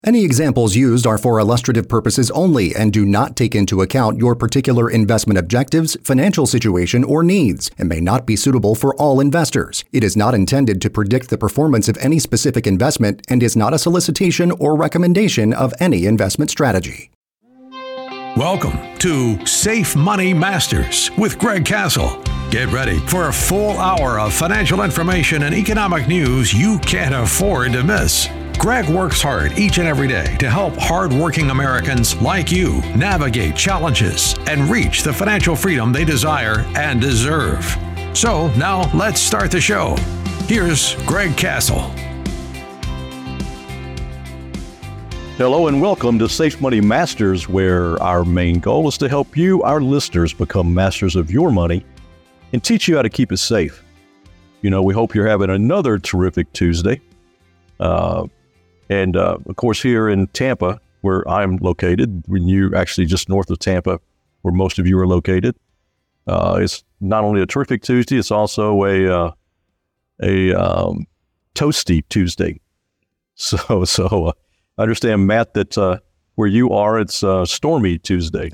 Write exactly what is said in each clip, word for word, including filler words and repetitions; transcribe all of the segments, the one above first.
Any examples used are for illustrative purposes only and do not take into account your particular investment objectives, financial situation, or needs, and may not be suitable for all investors. It is not intended to predict the performance of any specific investment and is not a solicitation or recommendation of any investment strategy. Welcome to Safe Money Masters with Greg Castle. Get ready for a full hour of financial information and economic news you can't afford to miss. Greg works hard each and every day to help hardworking Americans like you navigate challenges and reach the financial freedom they desire and deserve. So now let's start the show. Here's Greg Castle. Hello and welcome to Safe Money Masters, where our main goal is to help you, our listeners, become masters of your money and teach you how to keep it safe. You know, we hope you're having another terrific Tuesday. Uh, and, uh, of course, here in Tampa, where I'm located, when you're actually just north of Tampa, where most of you are located, uh, it's not only a terrific Tuesday, it's also a uh, a um, toasty Tuesday. So, so uh, I understand, Matt, that uh, where you are, it's uh, stormy Tuesday.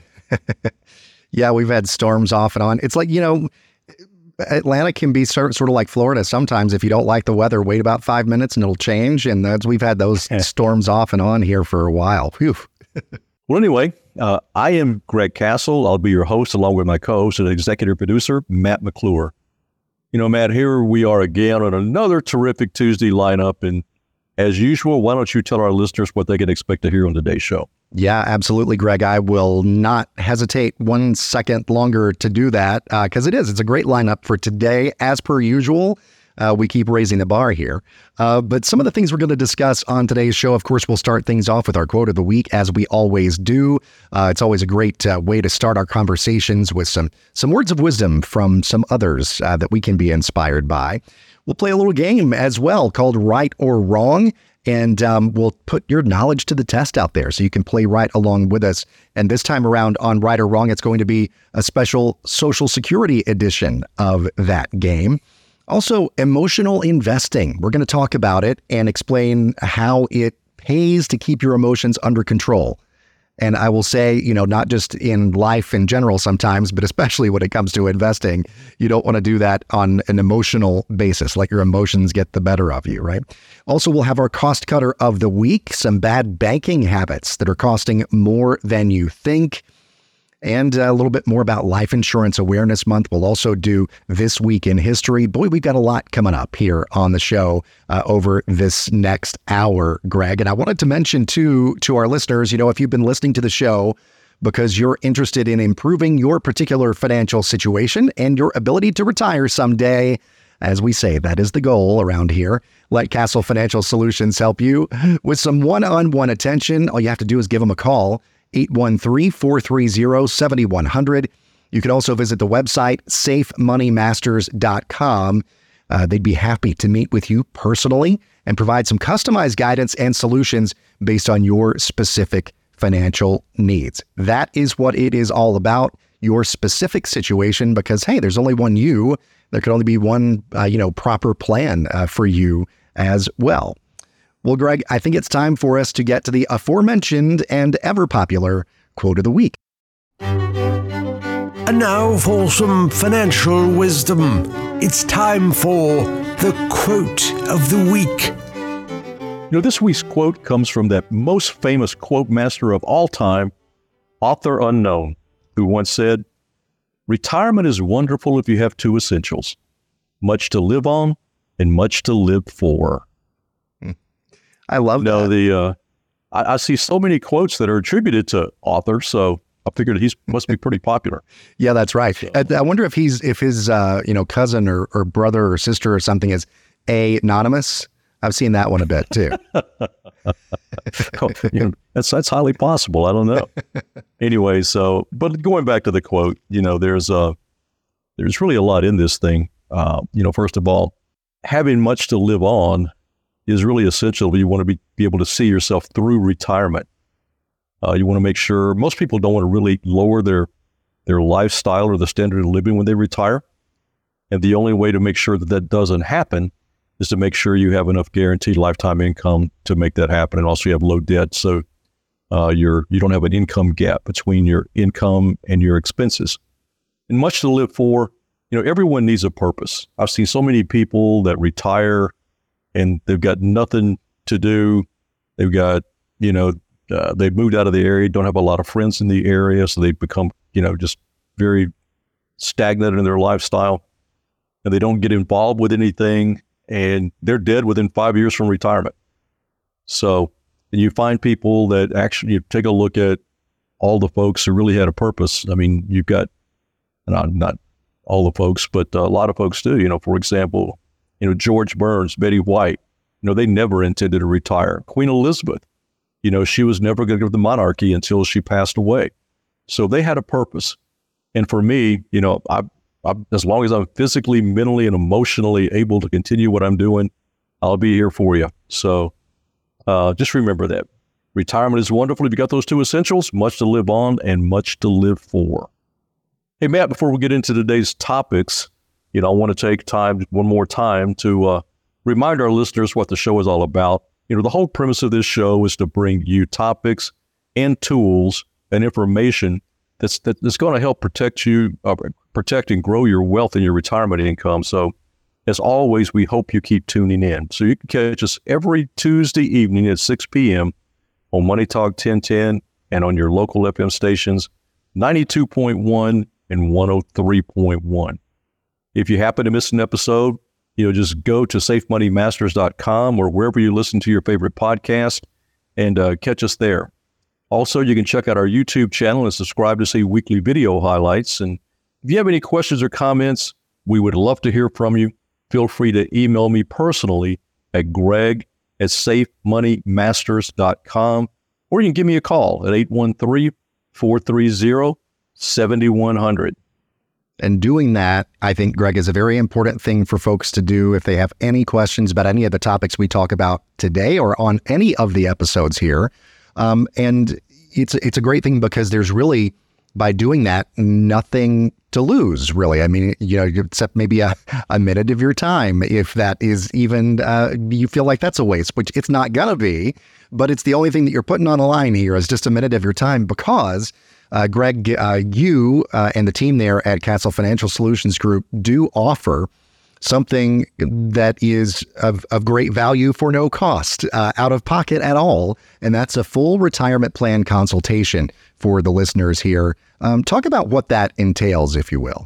Yeah, we've had storms off and on. It's like, you know, Atlanta can be sort, sort of like Florida. Sometimes if you don't like the weather, wait about five minutes and it'll change. And that's, we've had those storms off and on here for a while. Phew. Well, anyway, uh, I am Greg Castle. I'll be your host along with my co-host and executive producer, Matt McClure. You know, Matt, here we are again on another terrific Tuesday lineup. And as usual, why don't you tell our listeners what they can expect to hear on today's show? Yeah, absolutely, Greg. I will not hesitate one second longer to do that because uh, it is. It's a great lineup for today. As per usual, uh, we keep raising the bar here. Uh, but some of the things we're going to discuss on today's show, of course, we'll start things off with our quote of the week, as we always do. Uh, it's always a great uh, way to start our conversations with some, some words of wisdom from some others uh, that we can be inspired by. We'll play a little game as well called Right or Wrong. And um, we'll put your knowledge to the test out there so you can play right along with us. And this time around on Right or Wrong, it's going to be a special Social Security edition of that game. Also, emotional investing. We're going to talk about it and explain how it pays to keep your emotions under control. And I will say, you know, not just in life in general sometimes, but especially when it comes to investing, you don't want to do that on an emotional basis, like your emotions get the better of you, right? Also, we'll have our cost cutter of the week, some bad banking habits that are costing more than you think, and a little bit more about Life Insurance Awareness Month. We'll also do This Week in History. Boy, we've got a lot coming up here on the show uh, over this next hour, Greg. And I wanted to mention, too, to our listeners, you know, if you've been listening to the show because you're interested in improving your particular financial situation and your ability to retire someday, as we say, that is the goal around here. Let Castle Financial Solutions help you with some one-on-one attention. All you have to do is give them a call, eight one three, four three zero, seven one zero zero. You can also visit the website, safe money masters dot com. Uh, they'd be happy to meet with you personally and provide some customized guidance and solutions based on your specific financial needs. That is what it is all about, your specific situation, because, hey, there's only one you. There could only be one, uh, you know, proper plan uh, for you as well. Well, Greg, I think it's time for us to get to the aforementioned and ever popular quote of the week. And now for some financial wisdom. It's time for the quote of the week. You know, this week's quote comes from that most famous quote master of all time, author unknown, who once said, "Retirement is wonderful if you have two essentials, much to live on and much to live for." I love no, that. the uh, I, I see so many quotes that are attributed to authors, so I figured he must be pretty popular. Yeah, that's right. So. I, I wonder if he's if his uh, you know cousin or, or brother or sister or something is anonymous. I've seen that one a bit too. you know, that's that's highly possible. I don't know. Anyway, so but going back to the quote, you know, there's uh there's really a lot in this thing. Uh, you know, first of all, having much to live on is really essential. You want to be, be able to see yourself through retirement. Uh, you want to make sure, most people don't want to really lower their their lifestyle or the standard of living when they retire. And the only way to make sure that that doesn't happen is to make sure you have enough guaranteed lifetime income to make that happen, and also you have low debt, so uh, you're you don't have an income gap between your income and your expenses. And much to live for. You know, everyone needs a purpose. I've seen so many people that retire and they've got nothing to do. They've got, you know, uh, they've moved out of the area, don't have a lot of friends in the area, so they've become, you know, just very stagnant in their lifestyle, and they don't get involved with anything, and they're dead within five years from retirement. So and you find people that actually, you take a look at all the folks who really had a purpose. I mean, you've got, not, not all the folks, but a lot of folks do. You know, for example, you know, George Burns, Betty White, you know, they never intended to retire. Queen Elizabeth, you know, she was never going to give the monarchy until she passed away. So they had a purpose. And for me, you know, I, I, as long as I'm physically, mentally, and emotionally able to continue what I'm doing, I'll be here for you. So uh, just remember that. Retirement is wonderful. If you got those two essentials, much to live on and much to live for. Hey, Matt, before we get into today's topics, you know, I want to take time, one more time, to uh, remind our listeners what the show is all about. You know, the whole premise of this show is to bring you topics and tools and information that's that, that's going to help protect you, uh, protect and grow your wealth and your retirement income. So, as always, we hope you keep tuning in. So you can catch us every Tuesday evening at six p.m. on Money Talk ten ten and on your local F M stations, ninety-two point one and one oh three point one. If you happen to miss an episode, you know, just go to safe money masters dot com or wherever you listen to your favorite podcast and uh, catch us there. Also, you can check out our YouTube channel and subscribe to see weekly video highlights. And if you have any questions or comments, we would love to hear from you. Feel free to email me personally at greg at safe money masters dot com, or you can give me a call at eight one three, four three zero, seven one zero zero. And doing that, I think, Greg, is a very important thing for folks to do if they have any questions about any of the topics we talk about today or on any of the episodes here. Um, and it's it's a great thing because there's really, by doing that, nothing to lose, really. I mean, you know, except maybe a, a minute of your time, if that is even, uh, you feel like that's a waste, which it's not going to be, but it's the only thing that you're putting on the line here is just a minute of your time because Uh, Greg, uh, you uh, and the team there at Castle Financial Solutions Group do offer something that is of, of great value for no cost, uh, out of pocket at all, and that's a full retirement plan consultation for the listeners here. Um, talk about what that entails, if you will.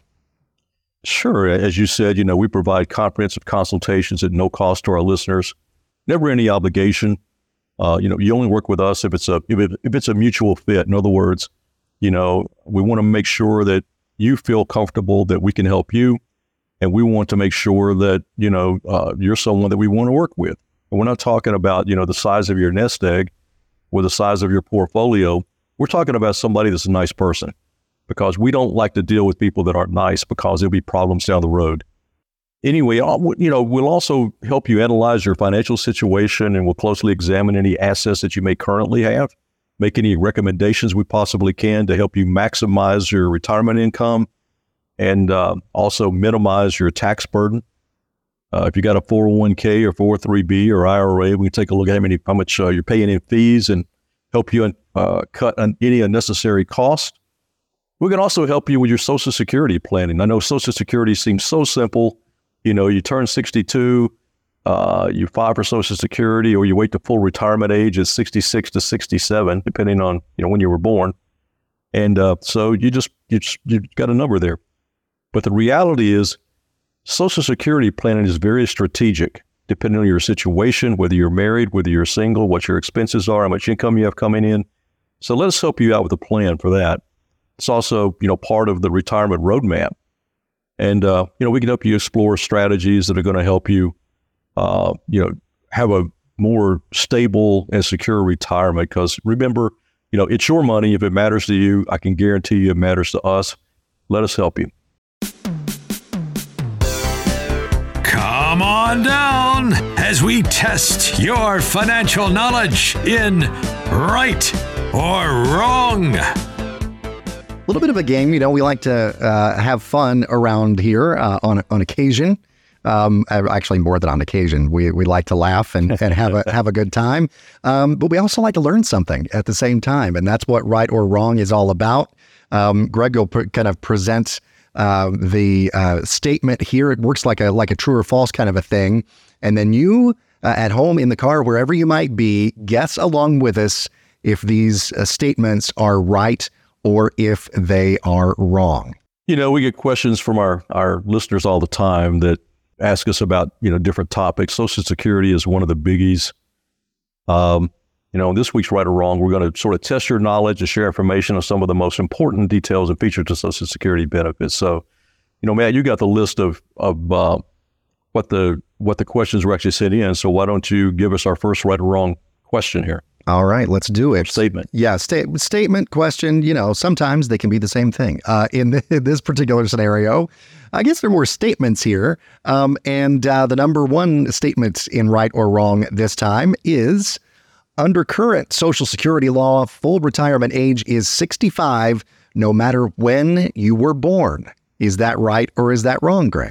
Sure. As you said, you know, we provide comprehensive consultations at no cost to our listeners, never any obligation. Uh, you know, you only work with us if it's a if, it, if it's a mutual fit. In other words, you know, we want to make sure that you feel comfortable that we can help you. And we want to make sure that, you know, uh, you're someone that we want to work with. And we're not talking about, you know, the size of your nest egg or the size of your portfolio. We're talking about somebody that's a nice person, because we don't like to deal with people that aren't nice because there'll be problems down the road. Anyway, you know, we'll also help you analyze your financial situation, and we'll closely examine any assets that you may currently have, make any recommendations we possibly can to help you maximize your retirement income and uh, also minimize your tax burden. Uh, if you got a four oh one k or four oh three b or I R A, we can take a look at how, many, how much uh, you're paying in fees and help you uh, cut on any unnecessary cost. We can also help you with your Social Security planning. I know Social Security seems so simple. You know, you turn sixty-two, Uh, you file for Social Security, or you wait to full retirement age at sixty-six to sixty-seven, depending on, you know, when you were born. And uh, so you just, you just, you got a number there. But the reality is Social Security planning is very strategic, depending on your situation, whether you're married, whether you're single, what your expenses are, how much income you have coming in. So let us help you out with a plan for that. It's also, you know, part of the retirement roadmap. And, uh, you know, we can help you explore strategies that are going to help you Uh, you know, have a more stable and secure retirement. Because remember, you know, it's your money. If it matters to you, I can guarantee you it matters to us. Let us help you. Come on down as we test your financial knowledge in right or wrong. A little bit of a game, you know, we like to uh, have fun around here uh, on on occasion. Um, actually, more than on occasion. We we like to laugh and, and have a have a good time. Um, but we also like to learn something at the same time. And that's what Right or Wrong is all about. Um, Greg will pr- kind of present uh, the uh, statement here. It works like a like a true or false kind of a thing. And then you uh, at home, in the car, wherever you might be, guess along with us if these uh, statements are right or if they are wrong. You know, we get questions from our, our listeners all the time that ask us about, you know, different topics. Social Security is one of the biggies. Um, you know, this week's Right or Wrong, we're going to sort of test your knowledge and share information on some of the most important details and features of Social Security benefits. So, you know, Matt, you got the list of of uh, what the what the questions were actually sent in. So why don't you give us our first Right or Wrong question here? All right, let's do it. Statement. Yeah, sta- statement, question, you know, sometimes they can be the same thing. Uh, in, the, in this particular scenario, I guess there are more statements here. Um, and uh, the number one statement in Right or Wrong this time is, under current Social Security law, full retirement age is sixty-five, no matter when you were born. Is that right or is that wrong, Greg?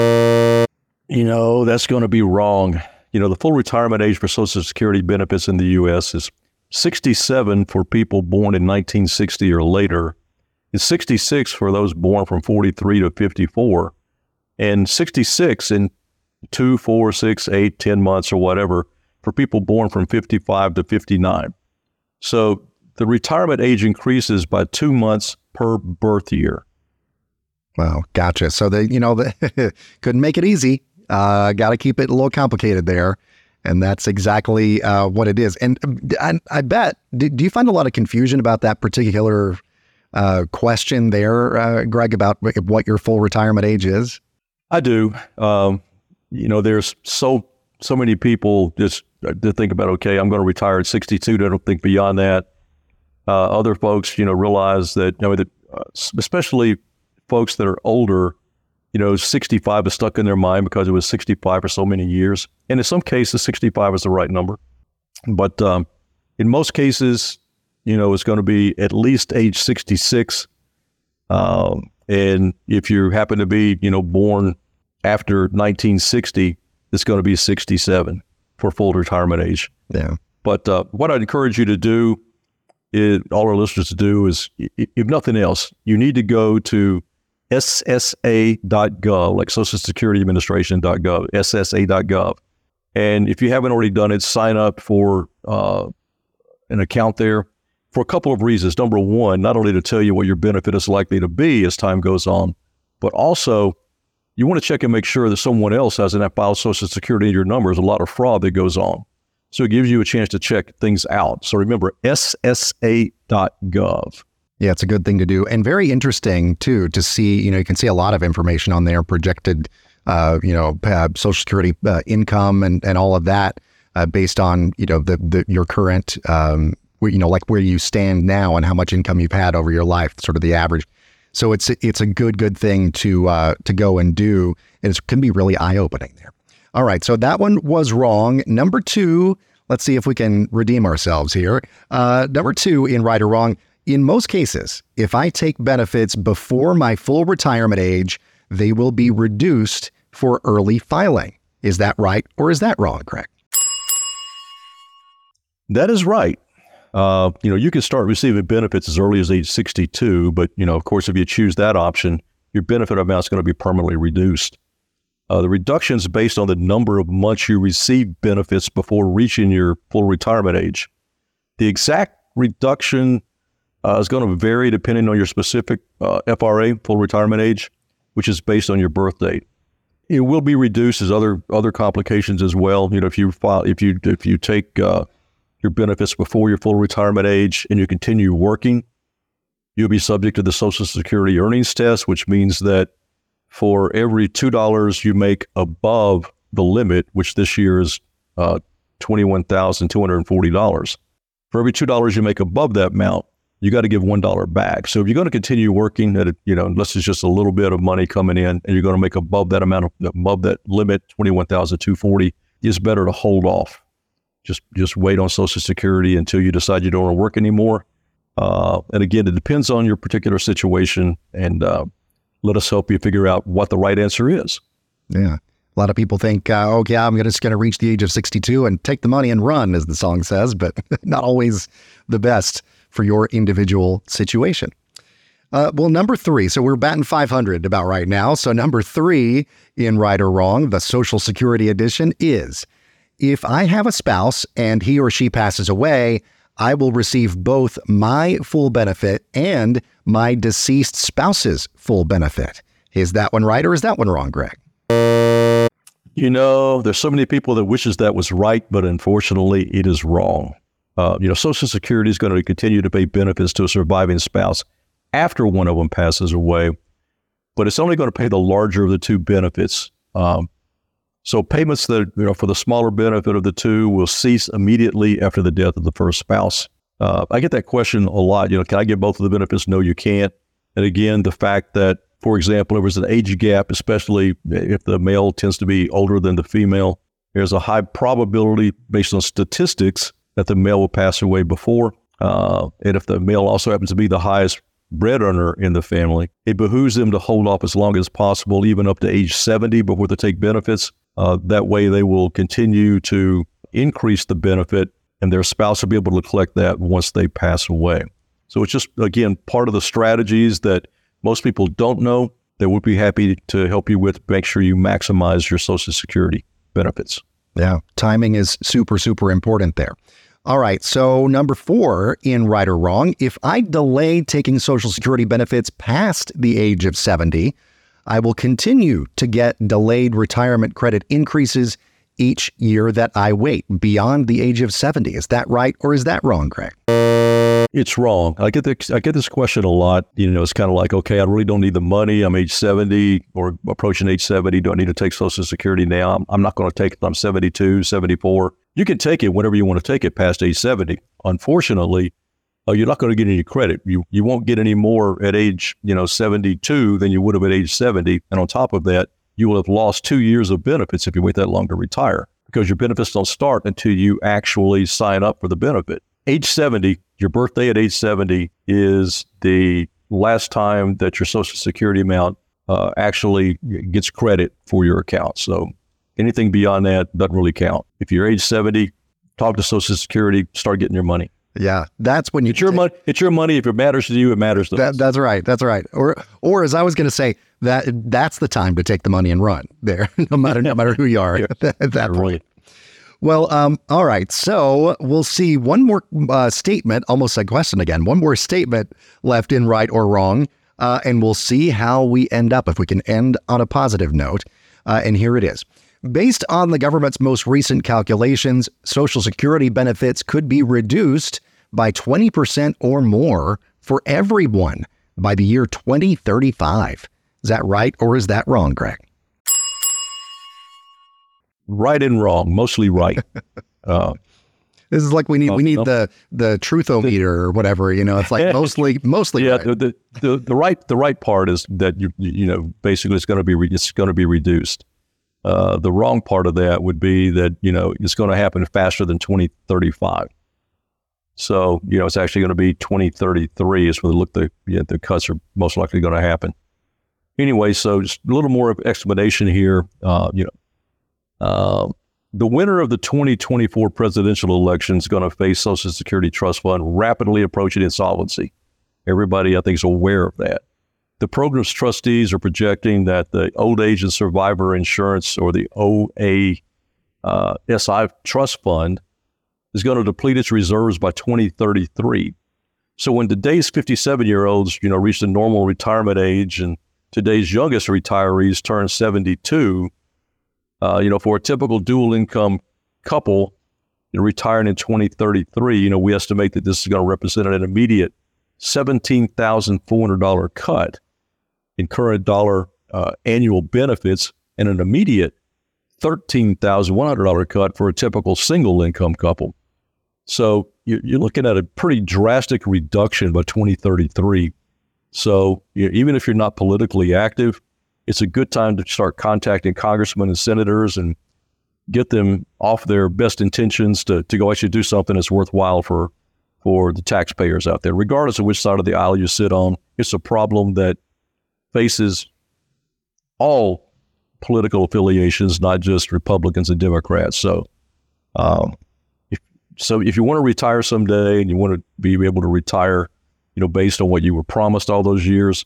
You know, that's going to be wrong. You know, the full retirement age for Social Security benefits in the U S is sixty-seven for people born in nineteen sixty or later. It's sixty-six for those born from forty-three to fifty-four, and sixty-six in two, four, six, eight, ten months or whatever for people born from fifty-five to fifty-nine. So the retirement age increases by two months per birth year. Well, gotcha. So they, you know, the, couldn't make it easy. Uh, got to keep it a little complicated there. And that's exactly uh, what it is. And I, I bet, do, do you find a lot of confusion about that particular uh, question there, uh, Greg, about what your full retirement age is? I do. Um, you know, there's so so many people just that think about, okay, I'm going to retire at sixty-two. They don't think beyond that. Uh, other folks, you know, realize that, you know, that uh, especially folks that are older, you know, sixty-five is stuck in their mind because it was sixty-five for so many years. And in some cases, sixty-five is the right number. But um, in most cases, you know, it's going to be at least age sixty-six. Um, and if you happen to be, you know, born after nineteen sixty, it's going to be sixty-seven for full retirement age. Yeah. But uh, what I'd encourage you to do, is, all our listeners to do is, if nothing else, you need to go to S S A dot gov, like Social Security Administration dot gov, S S A dot gov. And if you haven't already done it, sign up for uh, an account there for a couple of reasons. Number one, not only to tell you what your benefit is likely to be as time goes on, but also you want to check and make sure that someone else hasn't filed Social Security in your number. There's a lot of fraud that goes on. So it gives you a chance to check things out. So remember, S S A dot gov. Yeah, it's a good thing to do. And very interesting, too, to see, you know, you can see a lot of information on there, projected, uh, you know, uh, Social Security uh, income and, and all of that uh, based on, you know, the, the your current, um, you know, like where you stand now and how much income you've had over your life, sort of the average. So it's it's a good, good thing to uh, to go and do. And it can be really eye-opening there. All right, so that one was wrong. Number two, let's see if we can redeem ourselves here. Uh, number two in Right or Wrong. In most cases, if I take benefits before my full retirement age, they will be reduced for early filing. Is that right or is that wrong, Greg? That is right. Uh, you know, you can start receiving benefits as early as age sixty-two, but, you know, of course, if you choose that option, your benefit amount is going to be permanently reduced. Uh, the reduction is based on the number of months you receive benefits before reaching your full retirement age. The exact reduction Uh, is going to vary depending on your specific uh, F R A, full retirement age, which is based on your birth date. It will be reduced as other other complications as well. You know, if you file, if you if you take uh, your benefits before your full retirement age and you continue working, you'll be subject to the Social Security earnings test, which means that for every two dollars you make above the limit, which this year is uh, twenty-one thousand two hundred forty dollars, for every two dollars you make above that amount, you got to give one dollar back. So if you're going to continue working at, a, you know, unless it's just a little bit of money coming in and you're going to make above that amount, of, above that limit, twenty-one thousand two hundred forty dollars, it's better to hold off. Just just wait on Social Security until you decide you don't want to work anymore. Uh, and again, it depends on your particular situation, and uh, let us help you figure out what the right answer is. Yeah. A lot of people think, uh, oh, yeah, I'm just going to reach the age of sixty-two and take the money and run, as the song says, but not always the best for your individual situation. Uh, well, number three, so we're batting five hundred about right now. So number three in Right or Wrong, the Social Security edition, is if I have a spouse and he or she passes away, I will receive both my full benefit and my deceased spouse's full benefit. Is that one right or is that one wrong, Greg? You know, there's so many people that wishes that was right, but unfortunately it is wrong. Uh, you know, Social Security is going to continue to pay benefits to a surviving spouse after one of them passes away, but it's only going to pay the larger of the two benefits. Um, so payments that, you know, for the smaller benefit of the two will cease immediately after the death of the first spouse. Uh, I get that question a lot. You know, can I get both of the benefits? No, you can't. And again, the fact that, for example, there was an age gap, especially if the male tends to be older than the female, there's a high probability based on statistics that the male will pass away before. Uh, and if the male also happens to be the highest breadwinner in the family, it behooves them to hold off as long as possible, even up to age seventy before they take benefits. Uh, that way they will continue to increase the benefit and their spouse will be able to collect that once they pass away. So it's just, again, part of the strategies that most people don't know that we'd be happy to help you with. Make sure you maximize your Social Security benefits. Yeah, timing is super, super important there. All right, so number four in Right or Wrong, if I delay taking Social Security benefits past the age of seventy, I will continue to get delayed retirement credit increases each year that I wait beyond the age of seventy. Is that right or is that wrong, Craig? It's wrong. I get the, I get this question a lot. You know, it's kind of like, okay, I really don't need the money. I'm age seventy or approaching age seventy. Do I need to take Social Security now? I'm, I'm not going to take it. I'm seventy-two, seventy-four. You can take it whenever you want to take it past age seventy. Unfortunately, uh, you're not going to get any credit. You you won't get any more at age, you know, seventy-two than you would have at age seventy. And on top of that, you will have lost two years of benefits if you wait that long to retire, because your benefits don't start until you actually sign up for the benefit. Age seventy, your birthday at age seventy is the last time that your Social Security amount uh, actually gets credit for your account. So anything beyond that doesn't really count. If you're age seventy, talk to Social Security, start getting your money. Yeah, that's when you. It's your money. It's your money. If it matters to you, it matters to that, us. That's right. That's right. Or, or as I was going to say, that that's the time to take the money and run there, no matter no matter who you are at that point. Well, um, all right. So we'll see one more uh, statement, almost a question again. One more statement left in Right or Wrong, uh, and we'll see how we end up if we can end on a positive note. Uh, and here it is. Based on the government's most recent calculations, Social Security benefits could be reduced by twenty percent or more for everyone by the year twenty thirty-five. Is that right or is that wrong, Greg? Right and wrong, mostly right. Uh, this is like we need uh, we need no. the the truthometer or whatever. You know, it's like mostly mostly. Yeah, right. the, the the the right the right part is that you you know basically it's going to be re- it's going to be reduced. Uh, the wrong part of that would be that you know it's going to happen faster than twenty thirty-five. So you know it's actually going to be twenty thirty-three is where the look the yeah, the cuts are most likely going to happen. Anyway, so just a little more of explanation here. Uh, you know. Uh, the winner of the twenty twenty-four presidential election is going to face Social Security Trust Fund rapidly approaching insolvency. Everybody, I think, is aware of that. The program's trustees are projecting that the Old Age and Survivor Insurance, or the O A S I Trust Fund, is going to deplete its reserves by twenty thirty-three. So when today's fifty-seven-year-olds, you know, reach the normal retirement age, and today's youngest retirees turn seventy-two, Uh, you know, for a typical dual income couple, you know, retiring in twenty thirty-three, you know, we estimate that this is going to represent an immediate seventeen thousand four hundred dollars cut in current dollar uh, annual benefits and an immediate thirteen thousand one hundred dollars cut for a typical single income couple. So you're, you're looking at a pretty drastic reduction by twenty thirty-three. So you know, even if you're not politically active, it's a good time to start contacting congressmen and senators and get them off their best intentions to, to go actually do something that's worthwhile for, for the taxpayers out there. Regardless of which side of the aisle you sit on, it's a problem that faces all political affiliations, not just Republicans and Democrats. So, um, if, so if you want to retire someday and you want to be able to retire, you know, based on what you were promised all those years,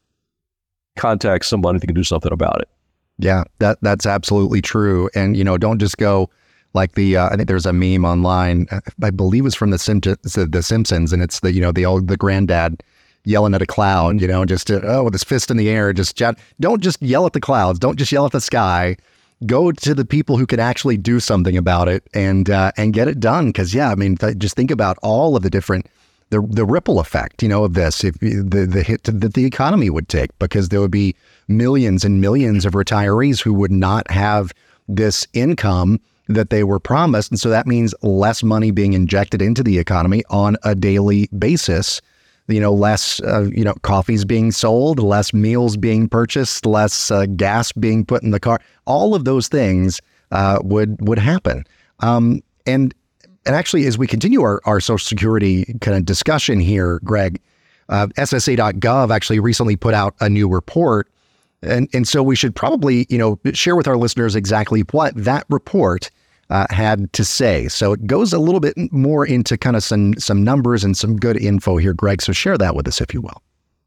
contact somebody that can do something about it. Yeah, that that's absolutely true. And, you know, don't just go like the, uh, I think there's a meme online, I believe it was from the, Sim- the Simpsons, and it's the, you know, the old, the granddad yelling at a cloud, you know, just, uh, oh, with his fist in the air, just, don't just yell at the clouds. Don't just yell at the sky. Go to the people who can actually do something about it and, uh, and get it done. Cause yeah, I mean, th- just think about all of the different, the, the ripple effect, you know, of this, if the, the hit that the economy would take, because there would be millions and millions of retirees who would not have this income that they were promised. And so that means less money being injected into the economy on a daily basis, you know, less, uh, you know, coffees being sold, less meals being purchased, less uh, gas being put in the car. All of those things uh, would, would happen. Um, and, and actually, as we continue our, our Social Security kind of discussion here, Greg, uh, S S A dot gov actually recently put out a new report. And and so we should probably, you know, share with our listeners exactly what that report uh, had to say. So it goes a little bit more into kind of some some numbers and some good info here, Greg. So share that with us, if you will.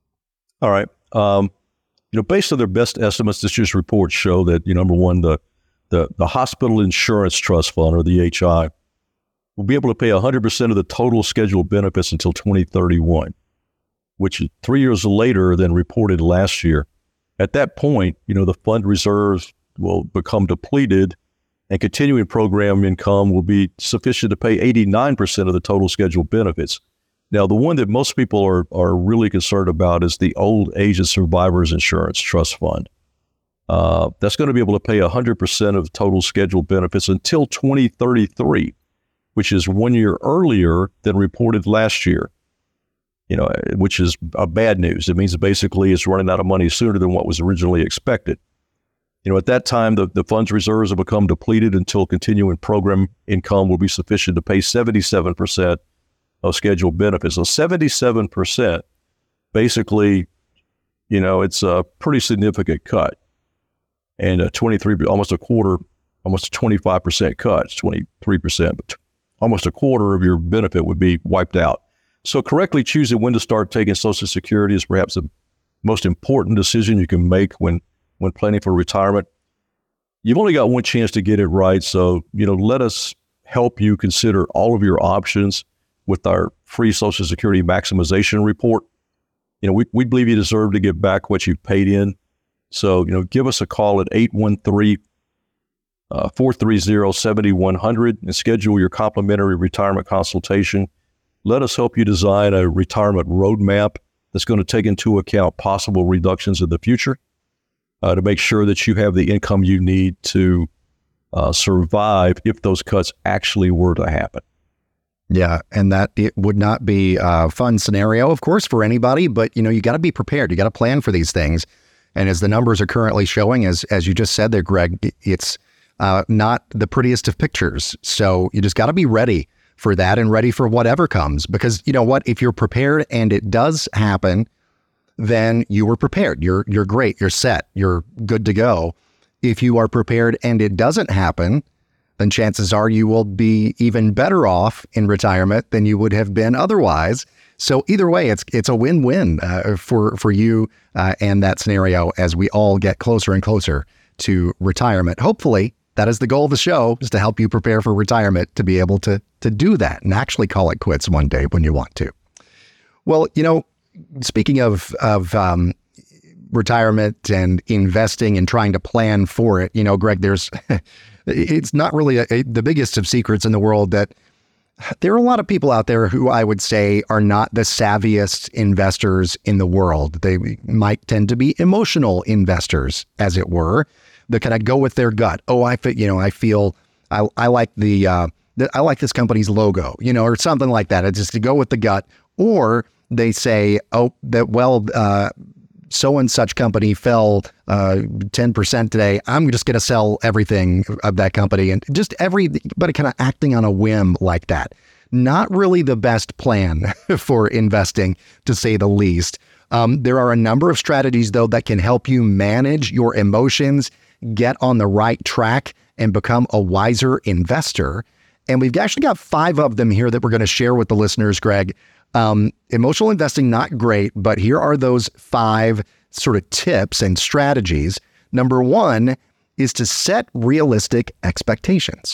All right. Um, you know, based on their best estimates, this year's report show that, you know, number one, the the the Hospital Insurance Trust Fund, or the H I, will be able to pay one hundred percent of the total scheduled benefits until twenty thirty-one, which is three years later than reported last year. At that point, you know, the fund reserves will become depleted and continuing program income will be sufficient to pay eighty-nine percent of the total scheduled benefits. Now, the one that most people are, are really concerned about is the Old Age and Survivors Insurance Trust Fund. Uh, that's going to be able to pay one hundred percent of total scheduled benefits until twenty thirty-three, which is one year earlier than reported last year. You know, which is a bad news. It means that basically it's running out of money sooner than what was originally expected. You know, at that time, the, the fund's reserves will become depleted until continuing program income will be sufficient to pay seventy-seven percent of scheduled benefits. So seventy-seven percent, basically, you know, it's a pretty significant cut. And a twenty-three, almost a quarter, almost a twenty-five percent cut, it's twenty-three percent, but almost a quarter of your benefit would be wiped out. So correctly choosing when to start taking Social Security is perhaps the most important decision you can make when, when planning for retirement. You've only got one chance to get it right. So, you know, let us help you consider all of your options with our free Social Security maximization report. You know, we, we believe you deserve to get back what you've paid in. So, you know, give us a call at eight one three, four three zero, seven one zero zero and schedule your complimentary retirement consultation. Let us help you design a retirement roadmap that's going to take into account possible reductions in the future uh, to make sure that you have the income you need to uh, survive if those cuts actually were to happen. Yeah, and that it would not be a fun scenario, of course, for anybody, but, you know, you got to be prepared. You got to plan for these things. And as the numbers are currently showing, as as you just said there, Greg, it's uh, not the prettiest of pictures. So you just got to be ready for that and ready for whatever comes, because you know what, if you're prepared and it does happen, then you were prepared. You're, you're great. You're set. You're good to go. If you are prepared and it doesn't happen, then chances are you will be even better off in retirement than you would have been otherwise. So either way, it's, it's a win-win uh, for, for you uh, and that scenario as we all get closer and closer to retirement. Hopefully, that is the goal of the show, is to help you prepare for retirement, to be able to to do that and actually call it quits one day when you want to. Well, you know, speaking of of um, retirement and investing and trying to plan for it, you know, Greg, there's it's not really a, a, the biggest of secrets in the world that there are a lot of people out there who I would say are not the savviest investors in the world. They might tend to be emotional investors, as it were. That kind of go with their gut. Oh, I feel, you know, I feel, I, I like the, uh, the, I like this company's logo, you know, or something like that. It's just to go with the gut. Or they say, oh, that, well, uh, so and such company fell uh, ten percent today. I'm just going to sell everything of that company, and just every, but kind of acting on a whim like that. Not really the best plan for investing, to say the least. Um, there are a number of strategies, though, that can help you manage your emotions get on the right track and become a wiser investor. And we've actually got five of them here that we're going to share with the listeners, Greg. Um, emotional investing, not great, but here are those five sort of tips and strategies. Number one is to set realistic expectations.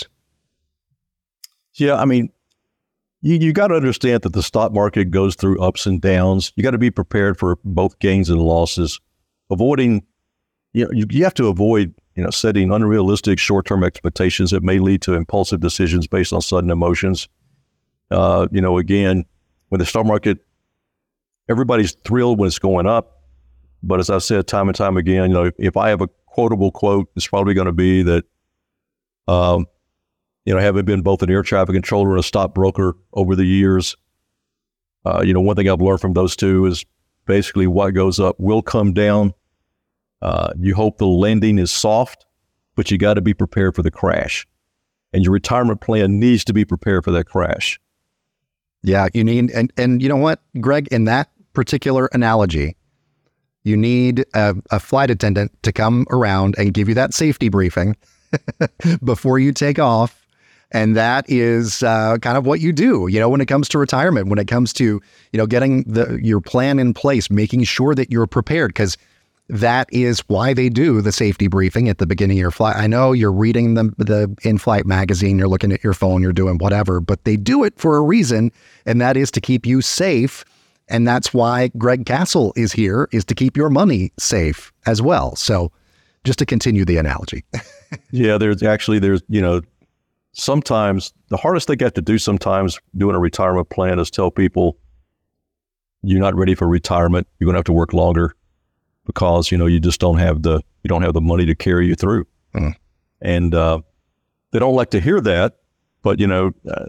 Yeah, I mean, you, you got to understand that the stock market goes through ups and downs. You got to be prepared for both gains and losses. Avoiding, you know, you, you have to avoid, you know, setting unrealistic short-term expectations that may lead to impulsive decisions based on sudden emotions. Uh, you know, again, when the stock market, everybody's thrilled when it's going up. But as I've said time and time again, you know, if, if I have a quotable quote, it's probably going to be that, um, you know, having been both an air traffic controller and a stockbroker over the years, uh, you know, one thing I've learned from those two is basically what goes up will come down. Uh, you hope the landing is soft, but you got to be prepared for the crash. And your retirement plan needs to be prepared for that crash. Yeah, you need, and, and you know what, Greg, in that particular analogy, you need a, a flight attendant to come around and give you that safety briefing before you take off. And that is uh, kind of what you do, you know, when it comes to retirement, when it comes to, you know, getting the your plan in place, making sure that you're prepared, because that is why they do the safety briefing at the beginning of your flight. I know you're reading the, the in-flight magazine, you're looking at your phone, you're doing whatever, but they do it for a reason, and that is to keep you safe. And that's why Greg Castle is here, is to keep your money safe as well. So just to continue the analogy. Yeah, there's actually, there's, you know, sometimes the hardest thing you have to do sometimes doing a retirement plan is tell people you're not ready for retirement. You're going to have to work longer because, you know, you just don't have the, you don't have the money to carry you through. Mm. And uh, they don't like to hear that, but, you know, uh,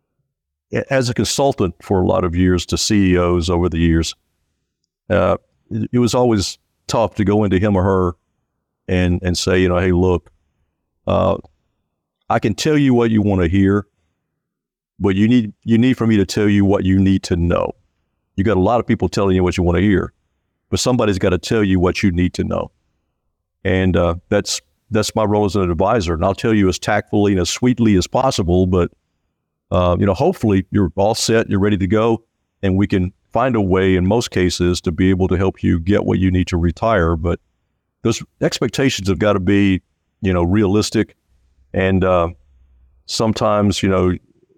as a consultant for a lot of years to C E Os over the years, uh, it, it was always tough to go into him or her and, and say, you know, hey, look, uh, I can tell you what you want to hear, but you need you need for me to tell you what you need to know. You got a lot of people telling you what you want to hear, but somebody's got to tell you what you need to know. And uh, that's that's my role as an advisor. And I'll tell you as tactfully and as sweetly as possible, but uh, you know, hopefully you're all set, you're ready to go, and we can find a way in most cases to be able to help you get what you need to retire. But those expectations have got to be, you know, realistic. And uh, sometimes, you know,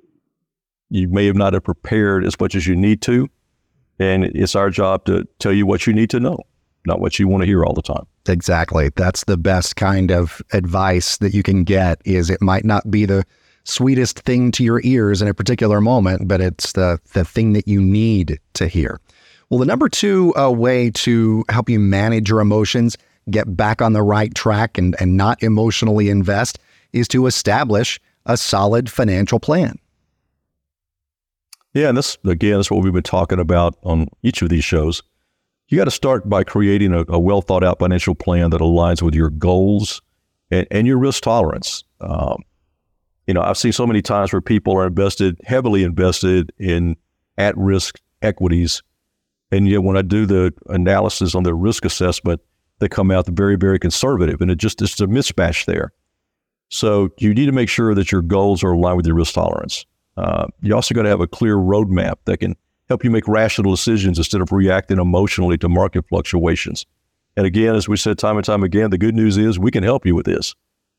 you may have not have prepared as much as you need to. And it's our job to tell you what you need to know, not what you want to hear all the time. Exactly. That's the best kind of advice that you can get. Is it might not be the sweetest thing to your ears in a particular moment, but it's the, the thing that you need to hear. Well, the number two uh, way to help you manage your emotions, get back on the right track and, and not emotionally invest, is to establish a solid financial plan. Yeah, and this, again, that's what we've been talking about on each of these shows. You got to start by creating a, a well thought out financial plan that aligns with your goals and, and your risk tolerance. Um, you know, I've seen so many times where people are invested, heavily invested in at-risk equities. And yet when I do the analysis on the risk assessment, they come out very, very conservative. And it just, it's a mismatch there. So you need to make sure that your goals are aligned with your risk tolerance. Uh, you also got to have a clear roadmap that can help you make rational decisions instead of reacting emotionally to market fluctuations. And again, as we said time and time again, the good news is we can help you with this.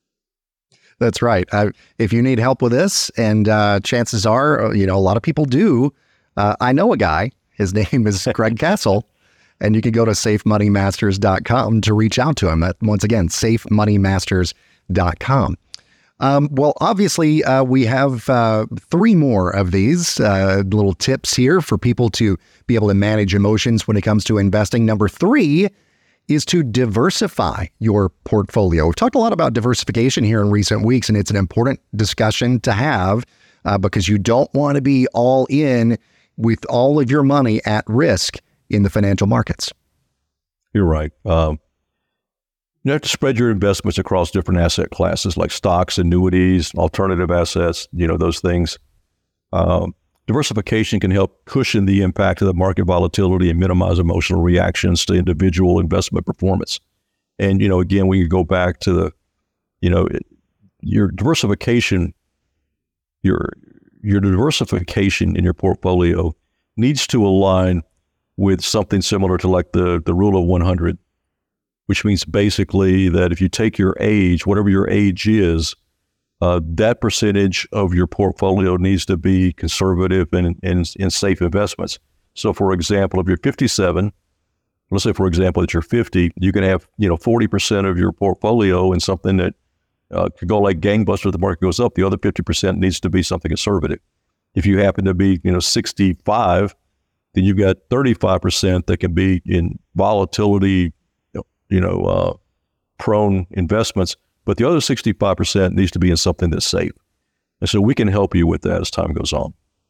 That's right. Uh, if you need help with this, and uh, chances are, you know, a lot of people do. Uh, I know a guy. His name is Greg Castle. And you can go to safe money masters dot com to reach out to him. That, once again, safe money masters dot com. Um, well, obviously, uh, we have uh, three more of these uh, little tips here for people to be able to manage emotions when it comes to investing. Number three is to diversify your portfolio. We've talked a lot about diversification here in recent weeks, and it's an important discussion to have uh, because you don't want to be all in with all of your money at risk in the financial markets. You're right. Um, you have to spread your investments across different asset classes like stocks, annuities, alternative assets, you know, those things. Um, diversification can help cushion the impact of the market volatility and minimize emotional reactions to individual investment performance. And, you know, again, we could go back to the, you know, your diversification, your your diversification in your portfolio needs to align with something similar to like the, the rule of one hundred, which means basically that if you take your age, whatever your age is, uh, that percentage of your portfolio needs to be conservative and in safe investments. So, for example, if you're fifty-seven, let's say, for example, that you're fifty, you can have, you know, forty percent of your portfolio in something that uh, could go like gangbusters. The market goes up. The other fifty percent needs to be something conservative. If you happen to be, you know, sixty-five, then you've got thirty-five percent that can be in volatility, you know, uh, prone investments. But the other sixty-five percent needs to be in something that's safe. And so we can help you with that as time goes on.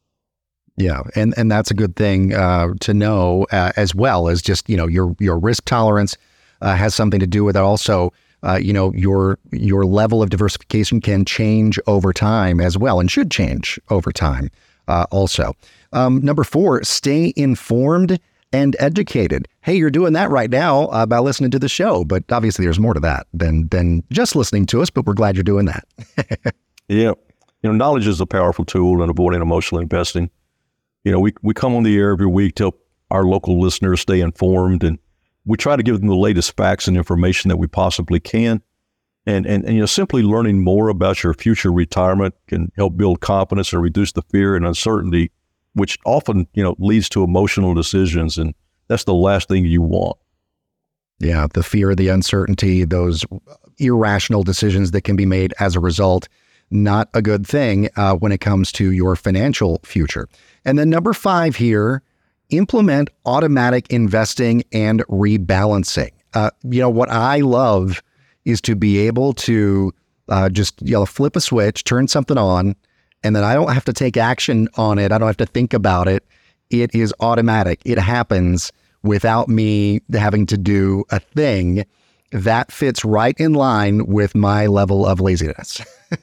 Yeah, and, and that's a good thing uh, to know, uh, as well as just, you know, your your risk tolerance uh, has something to do with it. Also, uh, you know, your your level of diversification can change over time as well, and should change over time uh, also. Um, number four, stay informed and educated. Hey, you're doing that right now uh, by listening to the show, but obviously there's more to that than than just listening to us, but we're glad you're doing that. Yeah, you know, knowledge is a powerful tool in avoiding emotional investing. You know, we, we come on the air every week to help our local listeners stay informed, and we try to give them the latest facts and information that we possibly can. And, and, and, you know, simply learning more about your future retirement can help build confidence and reduce the fear and uncertainty, which often, you know, leads to emotional decisions. And that's the last thing you want. Yeah, the fear, the uncertainty, those irrational decisions that can be made as a result. Not a good thing uh, when it comes to your financial future. And then number five here, implement automatic investing and rebalancing. Uh, you know, what I love is to be able to uh, just, you know, flip a switch, turn something on, and then I don't have to take action on it. I don't have to think about it. It is automatic. It happens without me having to do a thing. That fits right in line with my level of laziness.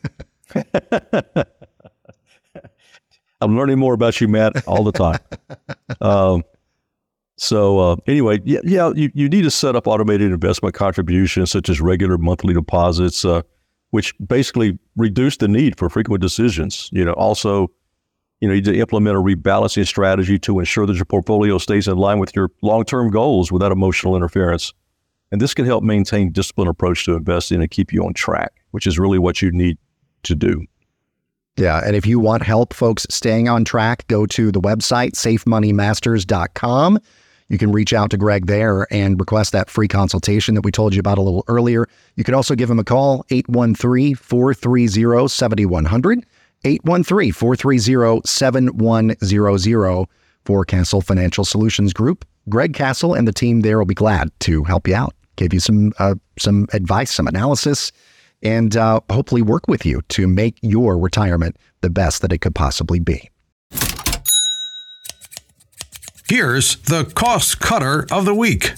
I'm learning more about you, Matt, all the time. um, so uh, anyway, yeah, yeah you, you need to set up automated investment contributions such as regular monthly deposits, uh, which basically reduce the need for frequent decisions. You know, also, you know, you need to implement a rebalancing strategy to ensure that your portfolio stays in line with your long-term goals without emotional interference. And this can help maintain disciplined approach to investing and keep you on track, which is really what you need to do. Yeah. And if you want help, folks, staying on track, go to the website, safe money masters dot com. You can reach out to Greg there and request that free consultation that we told you about a little earlier. You can also give him a call, eight one three, four three zero, seven one zero zero, eight one three, four three zero, seven one zero zero for Castle Financial Solutions Group. Greg Castle and the team there will be glad to help you out, give you some uh, some advice, some analysis, and uh, hopefully work with you to make your retirement the best that it could possibly be. Here's the cost cutter of the week.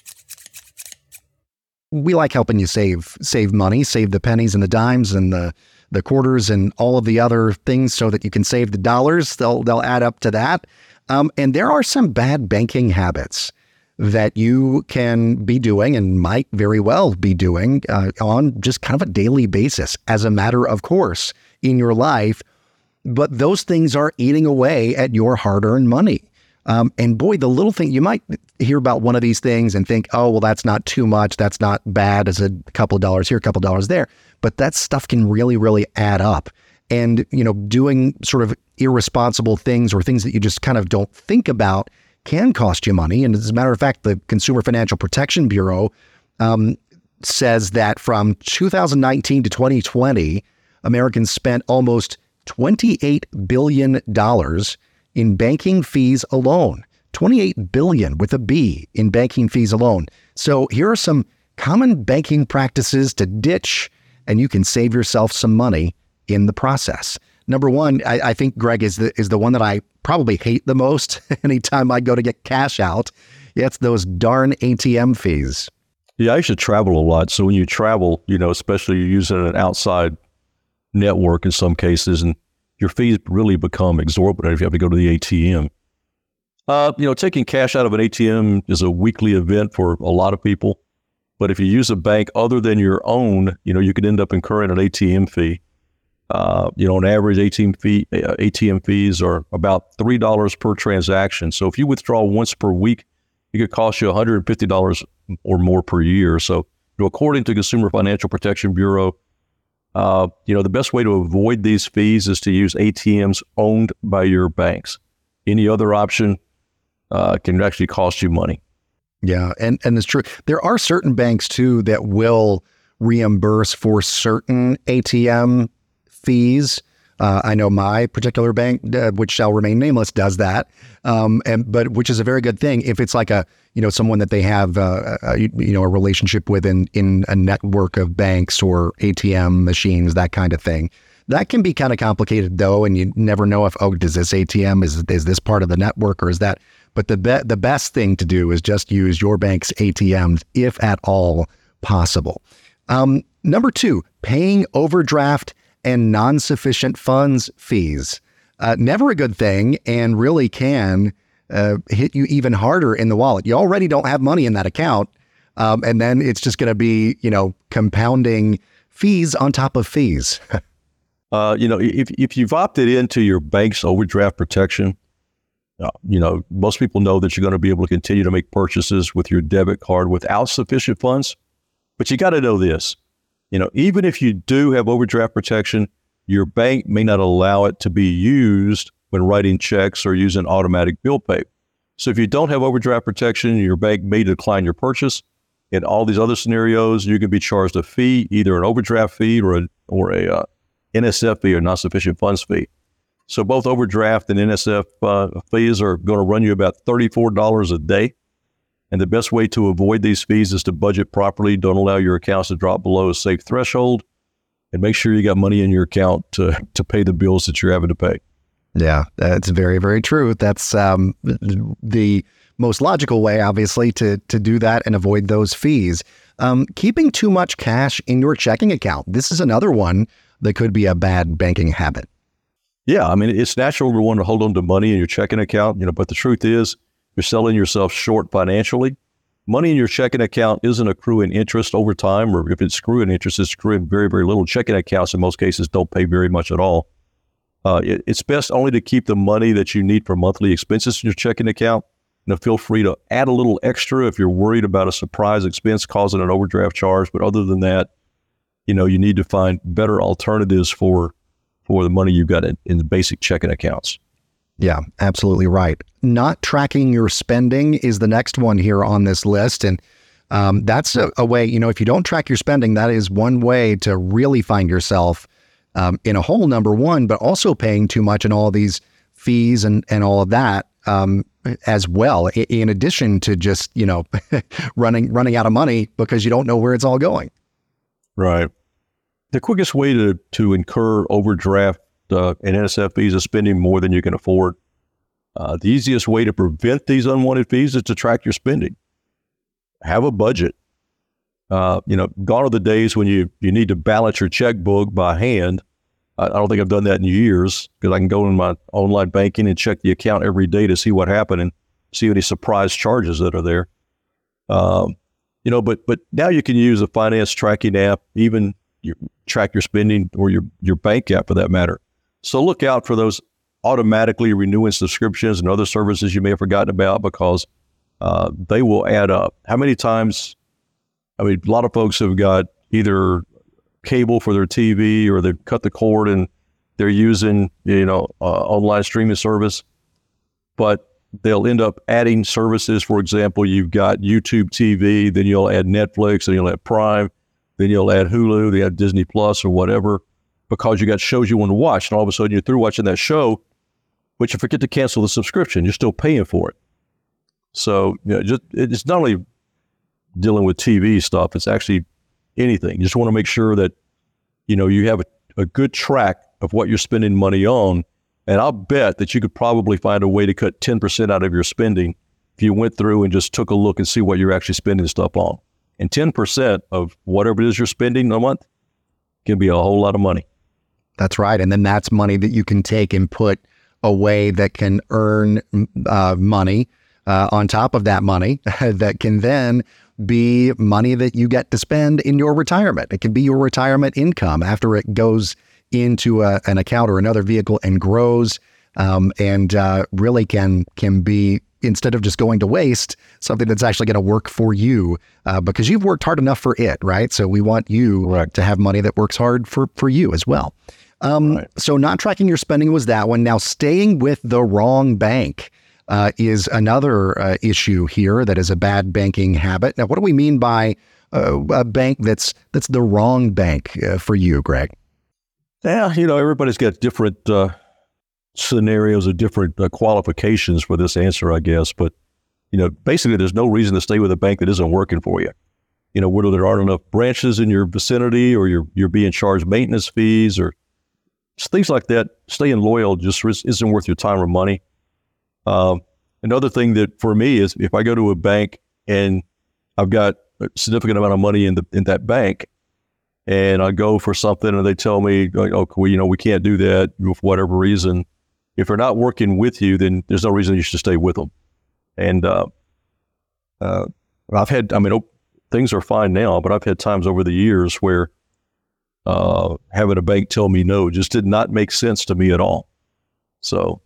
We like helping you save save money, save the pennies and the dimes and the the quarters and all of the other things so that you can save the dollars. They'll they'll add up to that. Um, and there are some bad banking habits that you can be doing and might very well be doing uh, on just kind of a daily basis as a matter of course in your life. But those things are eating away at your hard-earned money. Um, and boy, the little thing, you might hear about one of these things and think, oh, well, that's not too much. That's not bad as a couple of dollars here, a couple of dollars there. But that stuff can really, really add up. And, you know, doing sort of irresponsible things or things that you just kind of don't think about can cost you money. And as a matter of fact, the Consumer Financial Protection Bureau um, says that from two thousand nineteen to twenty twenty, Americans spent almost twenty-eight billion dollars in banking fees alone. twenty-eight billion dollars with a B in banking fees alone. So here are some common banking practices to ditch, and you can save yourself some money in the process. Number one, I, I think Greg is the is the one that I probably hate the most anytime I go to get cash out. It's those darn A T M fees. Yeah, I used to travel a lot. So when you travel, you know, especially you're using an outside network in some cases, and your fees really become exorbitant if you have to go to the A T M. Uh, you know, taking cash out of an A T M is a weekly event for a lot of people. But if you use a bank other than your own, you know, you could end up incurring an A T M fee. Uh, you know, on average, A T M fee, uh, A T M fees are about three dollars per transaction. So if you withdraw once per week, it could cost you one hundred fifty dollars or more per year. So, you know, according to Consumer Financial Protection Bureau, uh, you know, the best way to avoid these fees is to use A T Ms owned by your banks. Any other option uh, can actually cost you money. Yeah, and, and it's true. There are certain banks, too, that will reimburse for certain A T M fees. Uh, I know my particular bank, uh, which shall remain nameless, does that, um, and but which is a very good thing if it's like a you know someone that they have uh, a, you know a relationship with in in a network of banks or A T M machines, that kind of thing. That can be kind of complicated though, and you never know if oh does this A T M is is this part of the network or is that? But the be- the best thing to do is just use your bank's A T Ms if at all possible. Um, number two, paying overdraft and non-sufficient funds fees. Uh, never a good thing, and really can uh, hit you even harder in the wallet. You already don't have money in that account, um, and then it's just going to be, you know, compounding fees on top of fees. uh, you know, if if you've opted into your bank's overdraft protection, uh, you know, most people know that you're going to be able to continue to make purchases with your debit card without sufficient funds. But you got to know this. You know, even if you do have overdraft protection, your bank may not allow it to be used when writing checks or using automatic bill pay. So if you don't have overdraft protection, your bank may decline your purchase. In all these other scenarios, you can be charged a fee, either an overdraft fee or a, or a uh, N S F fee or non sufficient funds fee. So both overdraft and N S F uh, fees are going to run you about thirty-four dollars a day. And the best way to avoid these fees is to budget properly. Don't allow your accounts to drop below a safe threshold, and make sure you got money in your account to, to pay the bills that you're having to pay. Yeah, that's very, very true. That's um, the most logical way, obviously, to to do that and avoid those fees. Um, keeping too much cash in your checking account. This is another one that could be a bad banking habit. Yeah, I mean, it's natural to want to hold on to money in your checking account, you know, but the truth is, you're selling yourself short financially. Money in your checking account isn't accruing interest over time, or if it's accruing interest, it's accruing very, very little. Checking accounts in most cases don't pay very much at all. Uh, it, it's best only to keep the money that you need for monthly expenses in your checking account. You know, feel free to add a little extra if you're worried about a surprise expense causing an overdraft charge. But other than that, you know, you need to find better alternatives for for the money you've got in, in the basic checking accounts. Yeah, absolutely right. Not tracking your spending is the next one here on this list. And um, that's a, a way, you know, if you don't track your spending, that is one way to really find yourself um, in a hole, number one, but also paying too much in all these fees and, and all of that um, as well, in, in addition to just, you know, running running out of money because you don't know where it's all going. Right. The quickest way to, to incur overdraft Uh, and N S F fees is spending more than you can afford. Uh, the easiest way to prevent these unwanted fees is to track your spending. Have a budget. Uh, you know, gone are the days when you, you need to balance your checkbook by hand. I, I don't think I've done that in years because I can go in my online banking and check the account every day to see what happened and see any surprise charges that are there. Um, you know, but but now you can use a finance tracking app, even your, track your spending, or your your bank app for that matter. So look out for those automatically renewing subscriptions and other services you may have forgotten about, because uh, they will add up. How many times, I mean, a lot of folks have got either cable for their T V or they've cut the cord and they're using, you know, uh, online streaming service, but they'll end up adding services. For example, you've got YouTube T V, then you'll add Netflix, and you'll add Prime, then you'll add Hulu, they add Disney Plus or whatever, because you got shows you want to watch, and all of a sudden you're through watching that show, but you forget to cancel the subscription. You're still paying for it. So, you know, just it's not only dealing with T V stuff, it's actually anything. You just want to make sure that, you know, you have a, a good track of what you're spending money on. And I'll bet that you could probably find a way to cut ten percent out of your spending if you went through and just took a look and see what you're actually spending stuff on. And ten percent of whatever it is you're spending a month can be a whole lot of money. That's right. And then that's money that you can take and put away that can earn uh, money uh, on top of that money that can then be money that you get to spend in your retirement. It can be your retirement income after it goes into a, an account or another vehicle and grows, um, and uh, really can can be, instead of just going to waste, something that's actually going to work for you uh, because you've worked hard enough for it, right? So we want you Correct. to have money that works hard for, for you as well. Um, right. So not tracking your spending was that one. Now, staying with the wrong bank uh, is another uh, issue here that is a bad banking habit. Now, what do we mean by uh, a bank that's that's the wrong bank uh, for you, Greg? Yeah, you know, everybody's got different uh, scenarios or different uh, qualifications for this answer, I guess. But, you know, basically there's no reason to stay with a bank that isn't working for you. You know, whether there aren't enough branches in your vicinity or you're you're being charged maintenance fees or things like that, staying loyal just isn't worth your time or money. Um, another thing that for me is if I go to a bank and I've got a significant amount of money in the in that bank, and I go for something and they tell me, oh, well, you know, we can't do that for whatever reason. If they're not working with you, then there's no reason you should stay with them. And uh, uh, I've had, I mean, oh, things are fine now, but I've had times over the years where uh, having a bank tell me no just did not make sense to me at all. So,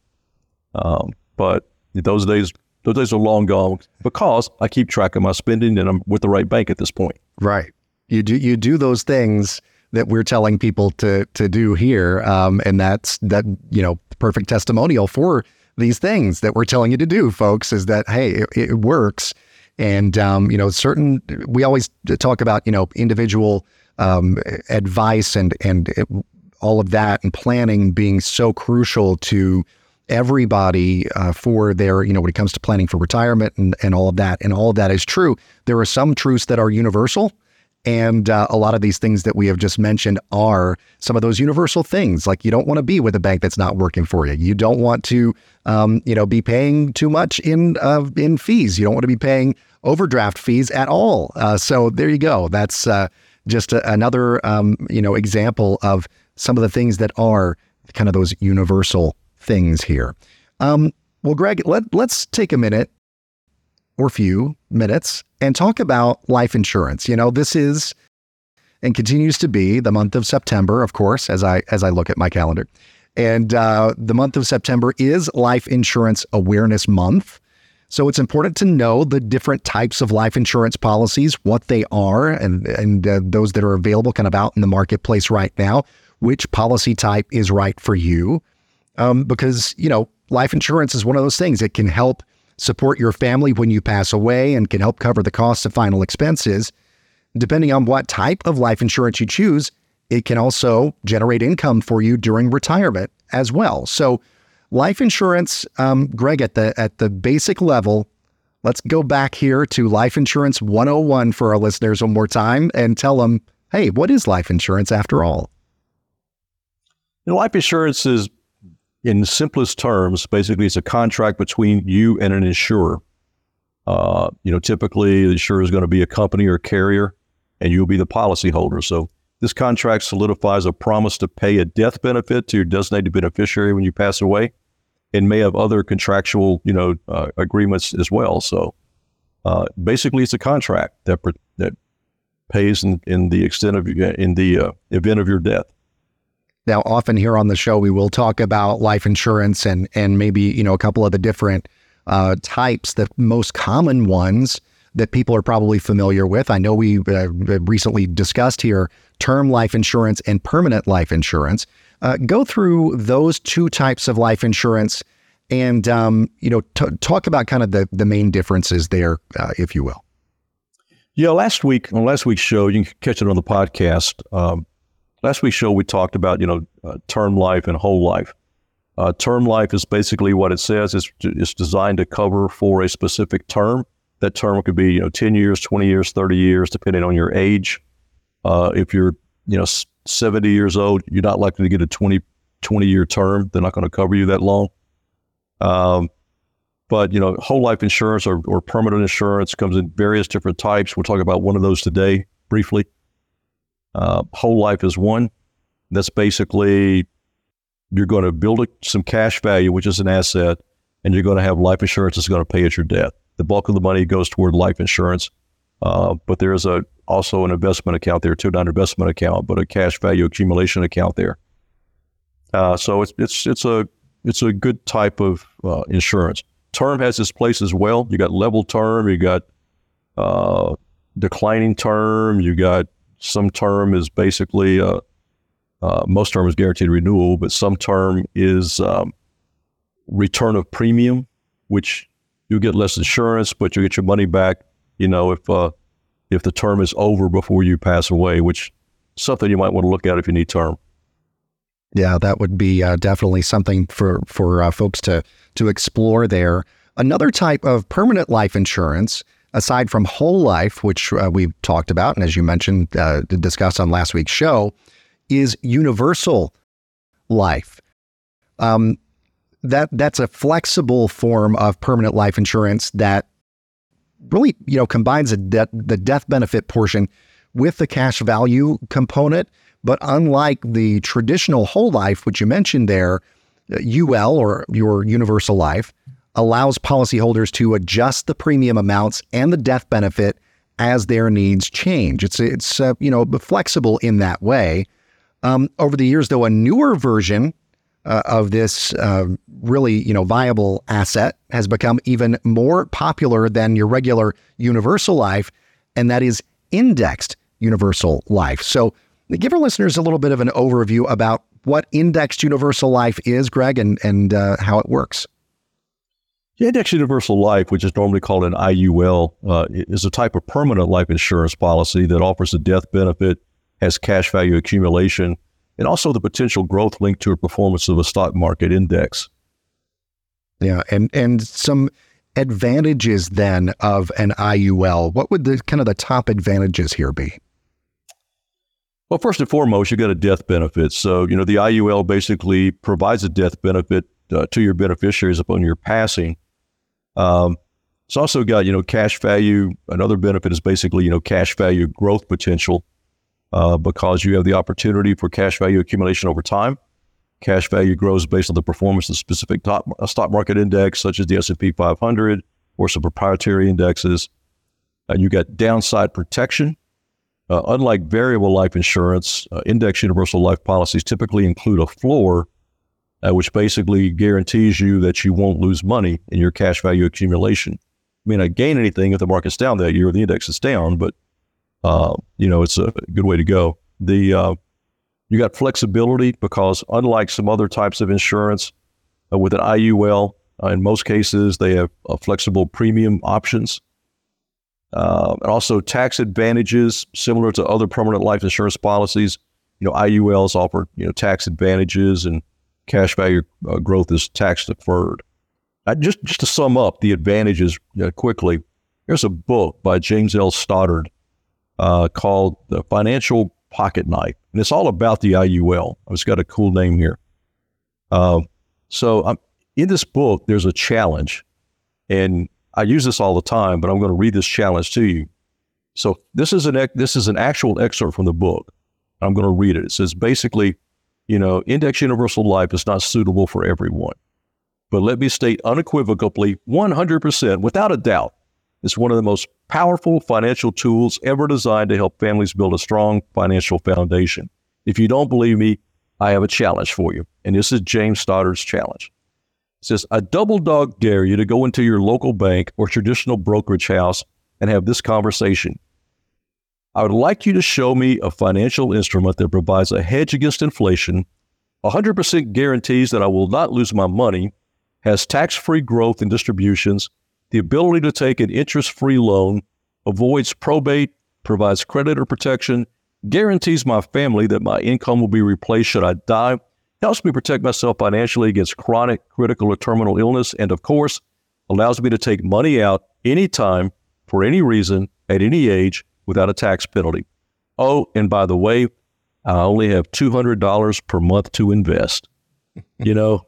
um, but those days, those days are long gone because I keep track of my spending and I'm with the right bank at this point. Right. You do you do those things that we're telling people to to do here, um, and that's that you know perfect testimonial for these things that we're telling you to do, folks. Is that hey, it, it works, and um, you know certain. We always talk about you know individual um, advice and and it, all of that and planning being so crucial to everybody uh, for their you know when it comes to planning for retirement and and all of that, and all of that is true. There are some truths that are universal. And uh, a lot of these things that we have just mentioned are some of those universal things. Like you don't want to be with a bank that's not working for you. You don't want to, um, you know, be paying too much in uh, in fees. You don't want to be paying overdraft fees at all. Uh, so there you go. That's uh, just a, another, um, you know, example of some of the things that are kind of those universal things here. Um, well, Greg, let let's take a minute or few minutes and talk about life insurance. You know, this is and continues to be the month of September, of course, as I as I look at my calendar. And uh, the month of September is Life Insurance Awareness Month. So it's important to know the different types of life insurance policies, what they are, and, and uh, those that are available kind of out in the marketplace right now, which policy type is right for you. Um, because, you know, life insurance is one of those things that can help support your family when you pass away and can help cover the costs of final expenses. Depending on what type of life insurance you choose, it can also generate income for you during retirement as well. So life insurance, um, Greg, at the at the basic level, let's go back here to Life Insurance one oh one for our listeners one more time and tell them, hey, what is life insurance after all? You know, life insurance is, in the simplest terms, basically it's a contract between you and an insurer. Uh, you know, typically the insurer is going to be a company or carrier, and you'll be the policyholder. So this contract solidifies a promise to pay a death benefit to your designated beneficiary when you pass away, and may have other contractual, you know, uh, agreements as well. So uh, basically, it's a contract that that pays in, in the extent of in the uh, event of your death. Now, often here on the show, we will talk about life insurance and and maybe, you know, a couple of the different uh, types, the most common ones that people are probably familiar with. I know we uh, recently discussed here term life insurance and permanent life insurance. Uh, go through those two types of life insurance and, um, you know, t- talk about kind of the, the main differences there, uh, if you will. Yeah, last week, on last week's show, you can catch it on the podcast. Um, Last week's show, we talked about, you know, uh, term life and whole life. Uh, term life is basically what it says. It's, it's designed to cover for a specific term. That term could be, you know, ten years, twenty years, thirty years, depending on your age. Uh, if you're, you know, seventy years old, you're not likely to get a twenty, twenty-year term. They're not going to cover you that long. Um, but, you know, whole life insurance or, or permanent insurance comes in various different types. We'll talk about one of those today briefly. Uh, whole life is one. That's basically you're going to build a, some cash value, which is an asset, and you're going to have life insurance that's going to pay at your death. The bulk of the money goes toward life insurance. Uh, but there's a also an investment account there too, not an investment account, but a cash value accumulation account there. Uh, so it's it's it's a it's a good type of uh, insurance. Term has its place as well. You got level term, you got uh, declining term, you got some term is basically uh, uh, most term is guaranteed renewal, but some term is um, return of premium, which you get less insurance, but you get your money back. You know, if uh, if the term is over before you pass away, which is something you might want to look at if you need term. Yeah, that would be uh, definitely something for for uh, folks to to explore there. Another type of permanent life insurance, aside from whole life, which uh, we've talked about, and as you mentioned, uh, discussed on last week's show, is universal life. Um, that that's a flexible form of permanent life insurance that really, you know, combines a de- the death benefit portion with the cash value component. But unlike the traditional whole life, which you mentioned there, U L, or your universal life, allows policyholders to adjust the premium amounts and the death benefit as their needs change. It's it's uh, you know, flexible in that way. Um, over the years, though, a newer version uh, of this uh, really, you know, viable asset has become even more popular than your regular universal life, and that is indexed universal life. So give our listeners a little bit of an overview about what indexed universal life is, Greg, and, and uh, how it works. Yeah, indexed universal life, which is normally called an I U L, uh, is a type of permanent life insurance policy that offers a death benefit, has cash value accumulation, and also the potential growth linked to a performance of a stock market index. Yeah, and, and some advantages then of an I U L. What would the kind of the top advantages here be? Well, first and foremost, you got a death benefit. So, you know, the I U L basically provides a death benefit uh, to your beneficiaries upon your passing. Um, it's also got, you know, cash value. Another benefit is basically, you know, cash value growth potential uh, because you have the opportunity for cash value accumulation over time. Cash value grows based on the performance of specific top, uh, stock market index, such as the S and P five hundred or some proprietary indexes. And you got downside protection. Uh, unlike variable life insurance, uh, index universal life policies typically include a floor, uh, which basically guarantees you that you won't lose money in your cash value accumulation. I mean, I gain anything if the market's down that year or the index is down, but uh, you know, it's a good way to go. The uh, you got flexibility because unlike some other types of insurance, uh, with an I U L, uh, in most cases they have uh, flexible premium options. Uh, and also tax advantages similar to other permanent life insurance policies. You know, I U Ls offer, you know, tax advantages, and cash value uh, growth is tax deferred. Uh, just, just to sum up the advantages uh, quickly, there's a book by James L. Stoddard uh, called The Financial Pocket Knife, and it's all about the I U L. It's got a cool name here. Uh, so um, in this book, there's a challenge, and I use this all the time, but I'm going to read this challenge to you. So this is an this is an actual excerpt from the book. I'm going to read it. It says basically, you know, index universal life is not suitable for everyone. But let me state unequivocally, one hundred percent, without a doubt, it's one of the most powerful financial tools ever designed to help families build a strong financial foundation. If you don't believe me, I have a challenge for you. And this is James Stoddard's challenge. It says, I double dog dare you to go into your local bank or traditional brokerage house and have this conversation. I would like you to show me a financial instrument that provides a hedge against inflation, one hundred percent guarantees that I will not lose my money, has tax-free growth and distributions, the ability to take an interest-free loan, avoids probate, provides creditor protection, guarantees my family that my income will be replaced should I die, helps me protect myself financially against chronic, critical, or terminal illness, and of course, allows me to take money out anytime, for any reason, at any age, without a tax penalty. Oh, and by the way, I only have two hundred dollars per month to invest. You know,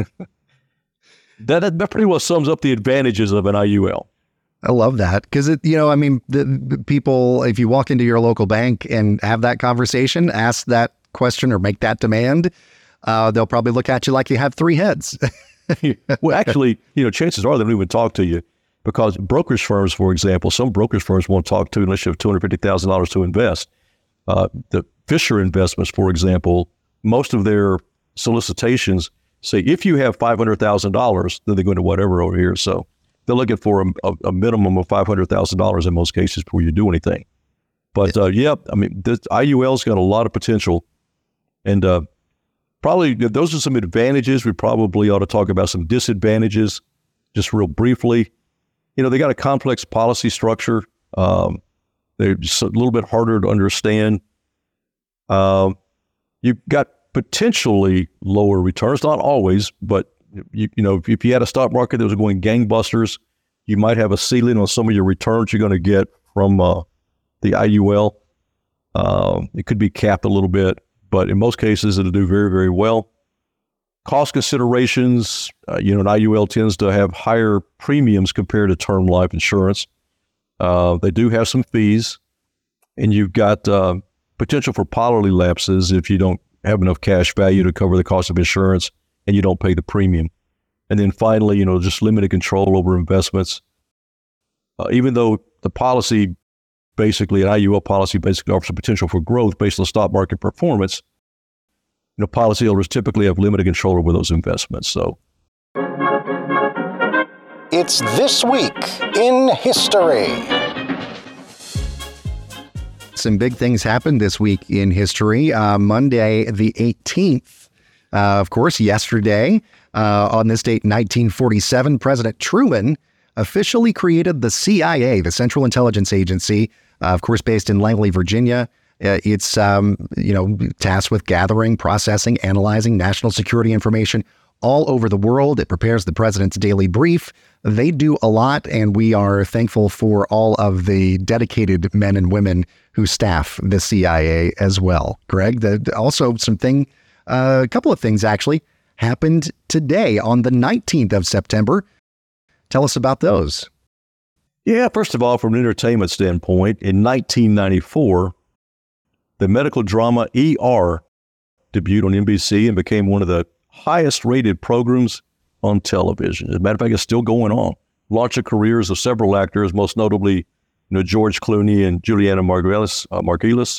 that, that pretty well sums up the advantages of an I U L. I love that because, it, you know, I mean, the, the people, if you walk into your local bank and have that conversation, ask that question or make that demand, Uh, they'll probably look at you like you have three heads. Well, actually, you know, chances are they don't even talk to you. because brokerage firms, for example, some brokerage firms won't talk to unless you have two hundred fifty thousand dollars to invest. Uh, the Fisher Investments, for example, most of their solicitations say if you have five hundred thousand dollars, then they're going to whatever over here. So they're looking for a, a, a minimum of five hundred thousand dollars in most cases before you do anything. But uh, yeah, I mean, this I U L's got a lot of potential, and uh, probably those are some advantages. We probably ought to talk about some disadvantages, just real briefly. You know, they got a complex policy structure. Um, they're just a little bit harder to understand. Um, you've got potentially lower returns, not always, but you, you know, if, if you had a stock market that was going gangbusters, you might have a ceiling on some of your returns you're going to get from uh, the I U L. Um, it could be capped a little bit, but in most cases, it'll do very, very well. Cost considerations, uh, you know, an I U L tends to have higher premiums compared to term life insurance. Uh, they do have some fees, and you've got uh, potential for policy lapses if you don't have enough cash value to cover the cost of insurance and you don't pay the premium. And then finally, you know, just limited control over investments. Uh, even though the policy, basically an I U L policy basically offers a potential for growth based on stock market performance, you know, policyholders typically have limited control over those investments. So it's This Week in History. Some big things happened this week in history. Uh, Monday, the eighteenth, uh, of course, yesterday, uh, on this date, nineteen forty-seven, President Truman officially created the C I A, the Central Intelligence Agency, uh, of course, based in Langley, Virginia. Uh, it's, um, you know, tasked with gathering, processing, analyzing national security information all over the world. It prepares the president's daily brief. They do a lot, and we are thankful for all of the dedicated men and women who staff the C I A as well. Greg, the, also something, uh, a couple of things actually happened today on the nineteenth of September. Tell us about those. Yeah, first of all, from an entertainment standpoint, in nineteen ninety-four, the medical drama E R debuted on N B C and became one of the highest rated programs on television. As a matter of fact, it's still going on. Launched the careers of several actors, most notably, you know, George Clooney and Juliana Margulies. Uh, Margulies.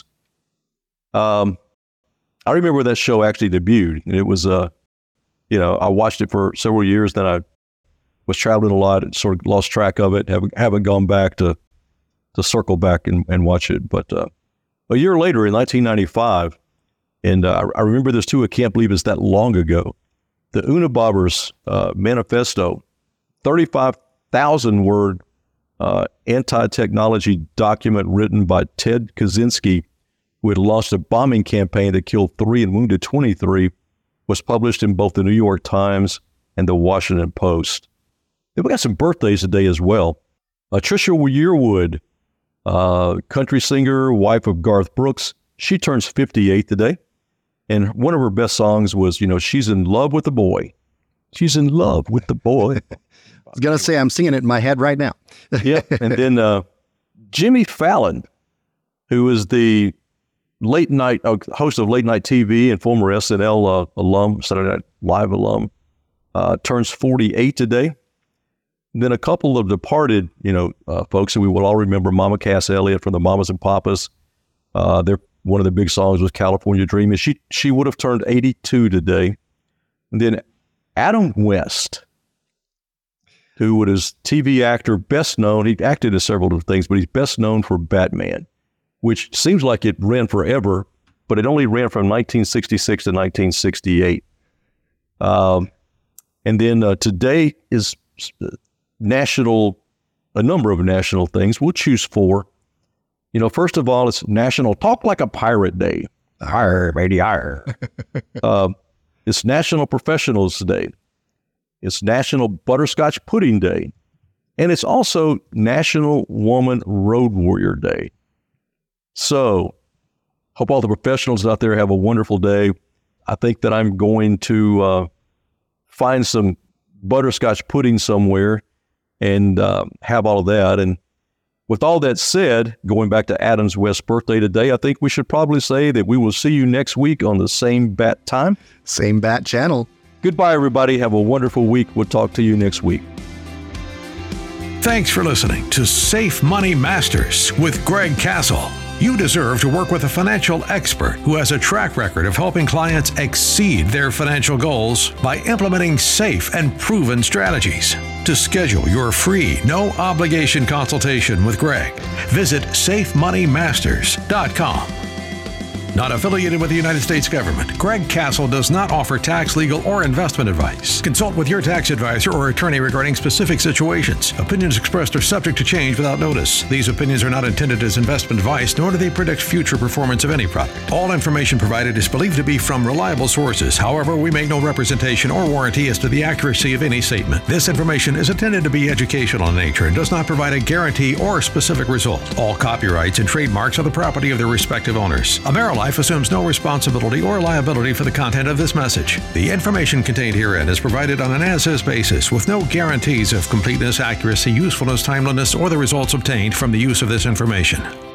Um, I remember that show actually debuted, and it was, uh, you know, I watched it for several years. Then I was traveling a lot and sort of lost track of it. Haven't haven't gone back to to circle back and, and watch it. But uh, a year later, in nineteen ninety-five, and uh, I remember this too. I can't believe it's that long ago. The Unabomber's uh, manifesto, thirty-five thousand word uh, anti-technology document written by Ted Kaczynski, who had launched a bombing campaign that killed three and wounded twenty-three, was published in both the New York Times and the Washington Post. Then we got some birthdays today as well. Uh, Trisha Yearwood, uh, country singer, wife of Garth Brooks, she turns fifty-eight today. And one of her best songs was, you know, She's in Love with the Boy. She's in love with the boy. I was going to say, I'm singing it in my head right now. Yeah. And then uh, Jimmy Fallon, who is the late night uh, host of late night T V and former S N L uh, alum, Saturday Night Live alum, uh, turns forty-eight today. And then a couple of departed, you know, uh, folks who we will all remember, Mama Cass Elliot from the Mamas and Papas. Uh, they're One of the big songs was California Dreaming. She she would have turned eighty-two today. And then Adam West, who was T V actor, best known, he acted in several different things, but he's best known for Batman, which seems like it ran forever, but it only ran from nineteen sixty-six to nineteen sixty-eight. Um, and then uh, today is national, a number of national things. We'll choose four. You know, first of all, it's National Talk Like a Pirate Day. Arr, baby, arr. uh, it's National Professionals Day. It's National Butterscotch Pudding Day. And it's also National Woman Road Warrior Day. So, hope all the professionals out there have a wonderful day. I think that I'm going to uh, find some butterscotch pudding somewhere and uh, have all of that. And with all that said, going back to Adam's West's birthday today, I think we should probably say that we will see you next week on the same bat time. Same bat channel. Goodbye, everybody. Have a wonderful week. We'll talk to you next week. Thanks for listening to Safe Money Masters with Greg Castle. You deserve to work with a financial expert who has a track record of helping clients exceed their financial goals by implementing safe and proven strategies. To schedule your free, no-obligation consultation with Greg, visit safe money masters dot com. Not affiliated with the United States government, Greg Castle does not offer tax, legal, or investment advice. Consult with your tax advisor or attorney regarding specific situations. Opinions expressed are subject to change without notice. These opinions are not intended as investment advice, nor do they predict future performance of any product. All information provided is believed to be from reliable sources. However, we make no representation or warranty as to the accuracy of any statement. This information is intended to be educational in nature and does not provide a guarantee or specific result. All copyrights and trademarks are the property of their respective owners. AmeriLife assumes no responsibility or liability for the content of this message. The information contained herein is provided on an as-is basis with no guarantees of completeness, accuracy, usefulness, timeliness, or the results obtained from the use of this information.